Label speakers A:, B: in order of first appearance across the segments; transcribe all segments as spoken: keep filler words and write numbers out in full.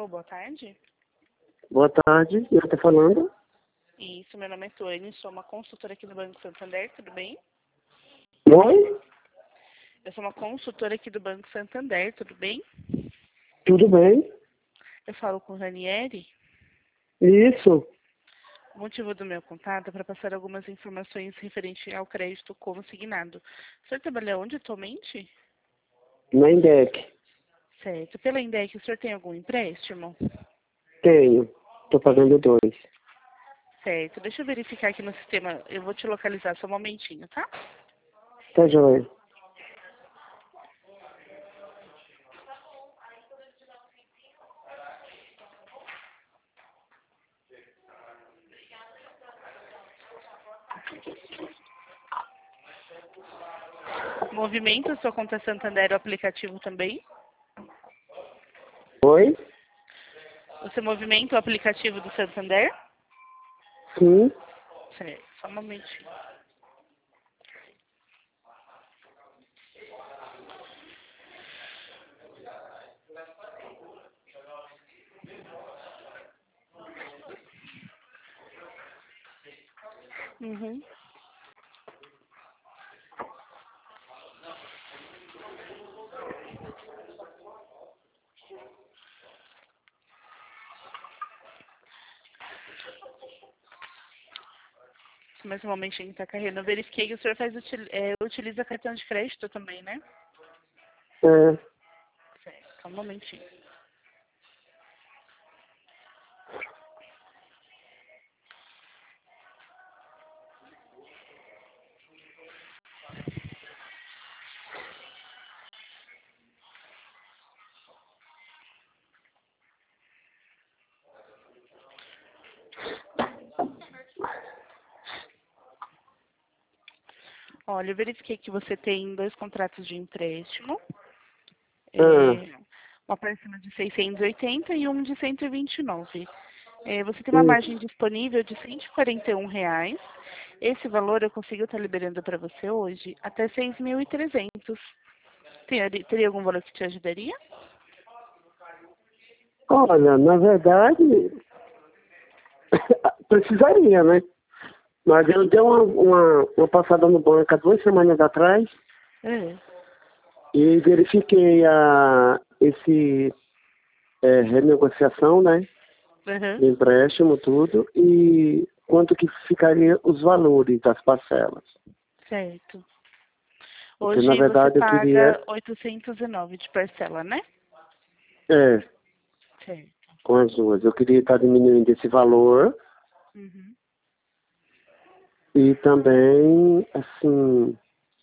A: Alô, boa tarde.
B: Boa tarde, eu estou falando.
A: Isso, meu nome é Tuane, sou uma consultora aqui do Banco Santander, tudo bem?
B: Oi?
A: Eu sou uma consultora aqui do Banco Santander, tudo bem?
B: Tudo bem?
A: Eu falo com o Ranieri.
B: Isso.
A: O motivo do meu contato é para passar algumas informações referente ao crédito consignado. O senhor trabalha onde atualmente?
B: Na Indec.
A: Certo. Pela Indec, o senhor tem algum empréstimo?
B: Tenho. Estou pagando dois.
A: Certo. Deixa eu verificar aqui no sistema. Eu vou te localizar só um momentinho, tá?
B: Tá joia.
A: Movimento, sua conta Santander, o aplicativo também?
B: Oi?
A: Você movimenta o aplicativo do Santander?
B: Sim.
A: Certo. Só um momentinho. Uhum. Mais um momentinho, está carregando. Eu verifiquei que o senhor faz, util, é, utiliza cartão de crédito também, né?
B: É.
A: Certo. Só um momentinho. Olha, eu verifiquei que você tem dois contratos de empréstimo.
B: Ah.
A: É, uma parcela de seiscentos e oitenta e um de cento e vinte e nove. É, você tem uma
B: Isso.
A: margem disponível de cento e quarenta e um reais. Esse valor eu consigo estar liberando para você hoje até seis mil e trezentos. Teria, teria algum valor que te ajudaria?
B: Olha, na verdade, precisaria, né? Mas eu dei uma, uma, uma passada no banco há duas semanas atrás
A: É.
B: e verifiquei a, esse é, renegociação, né?
A: Uhum.
B: De empréstimo, tudo, e quanto que ficaria os valores das parcelas.
A: Certo.
B: Porque, na
A: Hoje você
B: verdade, eu queria,
A: paga oitocentos e nove de parcela, né?
B: é,
A: Certo.
B: com as duas, eu queria estar diminuindo esse valor
A: Uhum.
B: e também, assim,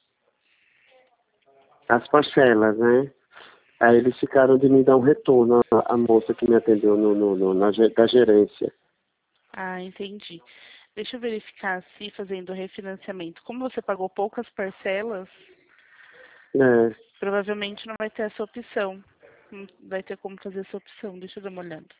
B: as parcelas, né? Aí eles ficaram de me dar um retorno, a, a moça que me atendeu no, no, no, na, ge- da gerência.
A: Ah, entendi. Deixa eu verificar se fazendo refinanciamento. Como você pagou poucas parcelas,
B: É.
A: provavelmente não vai ter essa opção. Não vai ter como fazer essa opção. Deixa eu dar uma olhada.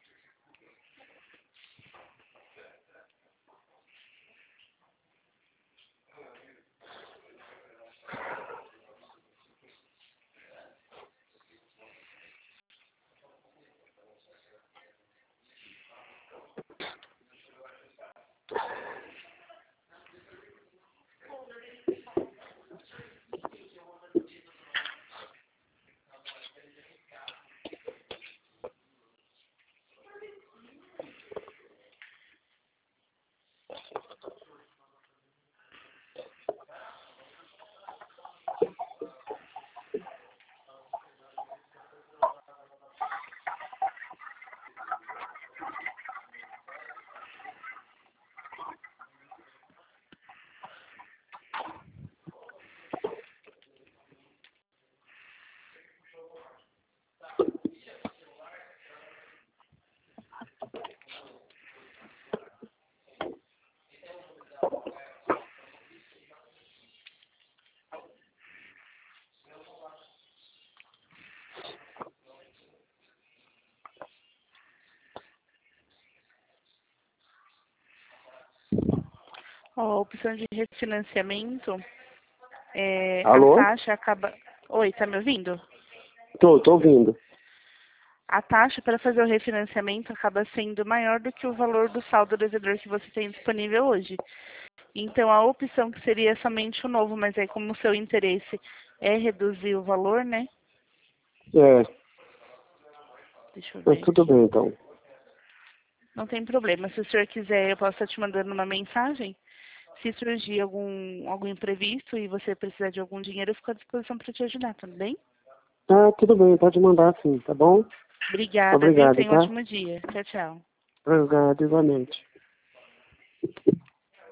A: Ó, a opção de refinanciamento, é, a
B: Alô?
A: taxa acaba... Oi, tá me ouvindo?
B: Tô, tô ouvindo.
A: a taxa para fazer o refinanciamento acaba sendo maior do que o valor do saldo devedor que você tem disponível hoje. Então, a opção que seria somente o novo, mas aí como o seu interesse é reduzir o valor, né?
B: É,
A: Deixa eu
B: mas
A: ver
B: tudo
A: aqui.
B: bem então.
A: Não tem problema. Se o senhor quiser, eu posso estar te mandando uma mensagem. Se surgir algum, algum imprevisto e você precisar de algum dinheiro, eu fico à disposição para te ajudar, tudo bem?
B: Tá, tudo bem, pode mandar sim, tá bom?
A: Obrigada, viu?
B: Obrigado,
A: Tenha um
B: tá?
A: ótimo dia. Tchau, tchau.
B: Obrigado, igualmente.